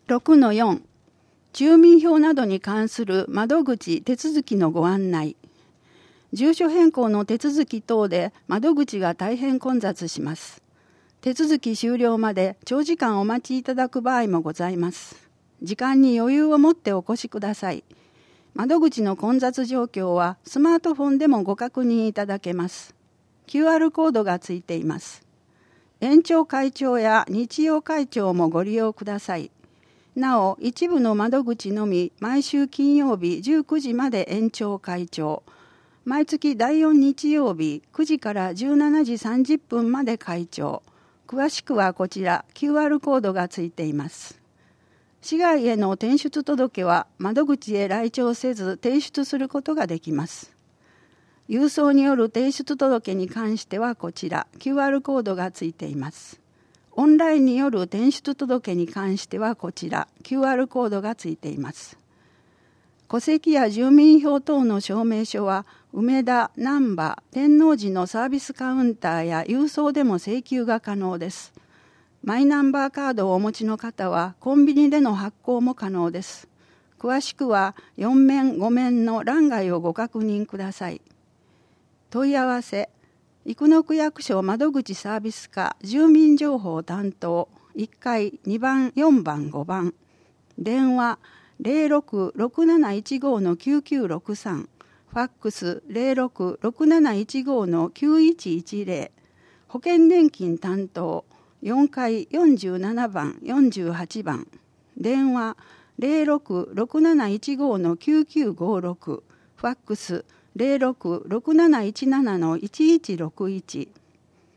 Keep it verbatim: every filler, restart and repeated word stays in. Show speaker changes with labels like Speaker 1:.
Speaker 1: ろくのよん 住民票などに関する窓口手続きのご案内。住所変更の手続き等で窓口が大変混雑します。手続き終了まで長時間お待ちいただく場合もございます。時間に余裕を持ってお越しください。窓口の混雑状況はスマートフォンでもご確認いただけます。キューアール コードがついています。延長会長や日曜会長もご利用ください。なお、一部の窓口のみ毎週金曜日じゅうくじまで延長会長、毎月だいよん日曜日くじからじゅうしちじさんじゅっぷんまで会長。詳しくはこちら キューアール コードがついています。市外への転出届は窓口へ来庁せず提出することができます。郵送による提出届に関してはこちら キューアール コードがついています。オンラインによる転出届に関してはこちら キューアール コードがついています。戸籍や住民票等の証明書は梅田、難波、天王寺のサービスカウンターや郵送でも請求が可能です。マイナンバーカードをお持ちの方はコンビニでの発行も可能です。詳しくはよん面ご面の欄外をご確認ください。問い合わせ、生野区役所窓口サービス課住民情報担当いっかいにばんよんばんごばん、電話 ゼロろく ろくなないちご のきゅうきゅうろくさん、ファックス ゼロろく ろくなないちご のきゅういちいちゼロ、保険年金担当よんかいよんじゅうななばんよんじゅうはちばん、電話 ゼロろく ろくなないちご のきゅうきゅうごろく、ファックスゼロろく ろくなないちなな のいちいちろくいち。